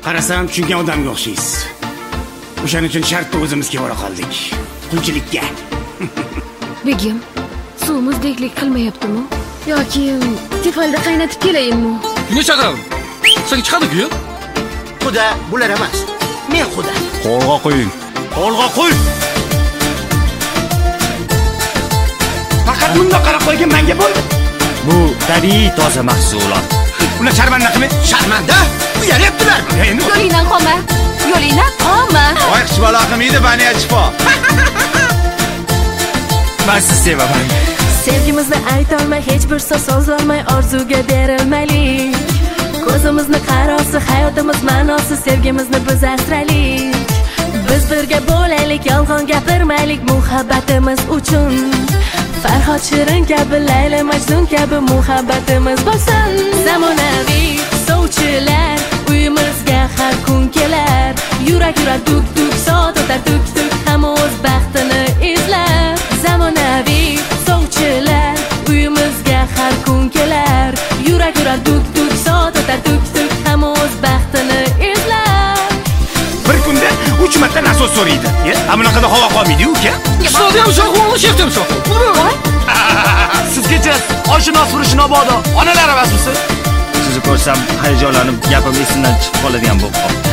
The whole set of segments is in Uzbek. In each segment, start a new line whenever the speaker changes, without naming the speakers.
Qarasam tushungan odamga o'xshaysiz. O'shaning uchun shartda o'zimizga bora qoldik. Qulchilikka.
Begim, suv muzdeklik qilmayaptimi? Yoki tefalda qaynatib kelayinmi?
Nima chaqiradim? Sen chiqadi-ku.
Xudo bular emas. Men Xudo.
Qo'lga qo'ying.
Qo'lga qo'y. Faqat bunda qarab qo'ygan menga bo'ldi.
Bu tabiiy toza mahsulot.
Ular sharmanda qilib, sharmanda uyalyaptilar.
Yo'lingdan qolma. Yo'lingdan qolma.
Voy qishbalo qilmaydi baniya chifo.
Men sizni sevaman.
Sevgimizni aytolmay, hech bir so'z so'zlolmay orzuga berilmaylik. Ko'zimizni qarasi, hayotimiz ma'nosi, sevgimizni biz asraylik. Biz birga bo'laylik, yolg'on gapirmaylik muhabbatimiz uchun. Farhod Shirin kabi, Layla Majnun kabi muhabbatimiz bo'lsin. Zamonaviy sovchilar uyimizga har kun kelar. Yurak duk duk, soat o'tar tuk tuk, hamma o'z baxtini izlar. Zamonaviy sovchilar uyimizga har kun kelar. Yurak duk duk, soat o'tar tuk tuk, hamma o'z baxtini izlar.
Bir kunda 3 marta nasos so'raydi. Bunaqada havo qolmaydi-ku, uka.
Qishloqda ham shoh o'g'li sheftim shoh.
Sizgacha oshino surish mabodo onalar emasmisiz? Sizni ko'rsam hayajonlanib gapim esimdan chiqib qoladigan bo'lib qoldi.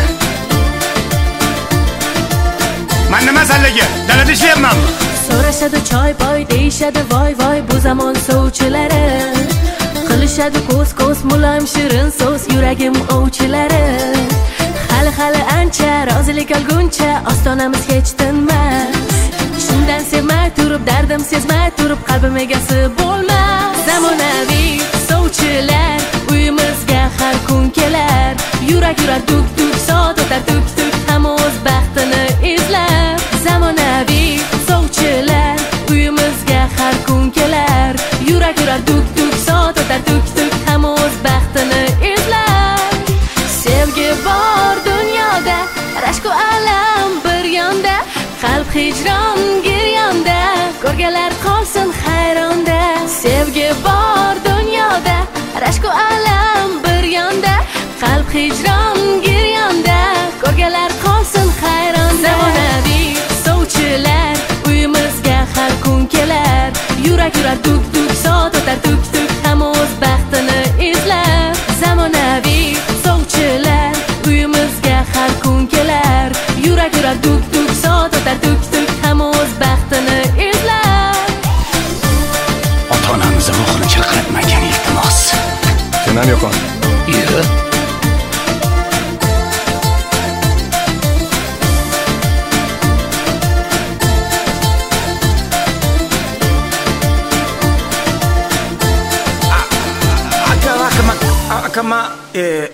Men nima masallaga? Dalada ishlayapmanmi?
So'rashadi choy boy, deyishadi voy voy bu zamon sovchilari. Qilishadi ko'z muloyim shirin so'z yuragim ovchilari. Hali ancha rozilik olguncha ostonamiz hech tinmas. Shundan sevmay turib, dardim sezmay turib, qalbim egasi bo'lmas. Zamonaviy sovchilar uyimizga har kun kelar. Yurak duk duk, soat o'tar tuk tuk, hamma o'z baxtini izlar. Zamonaviy sovchilar uyimizga har kun kelar. Yurak duk duk, soat o'tar tuk tuk, hamma o'z baxtini izlar. Sevgi bor dunyoda, rashk va alam bir yonda, qalb hijron giryonda, ko'rganlar qolsin hayronda. Sevgi bor dunyoda, rashk va alam bir yonda, qalb hijron giryonda, ko'rganlar qolsin hayronda. Zamonaviy sovchilar uyimizga har kun kelar. Yurak duk duk, soat o'tar tuk tuk, hamma o'z baxtini izlar. Zamonaviy sovchilar uyimizga har kun kelar. Yurak duk duk, soat o'tar tuk tuk, hamma o'z baxtini izlar.
Ota-onamiz ruhini chirqiratmagan iltimos.
Kenan yo'qon.
Yuri.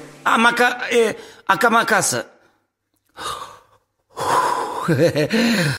Akamakasi.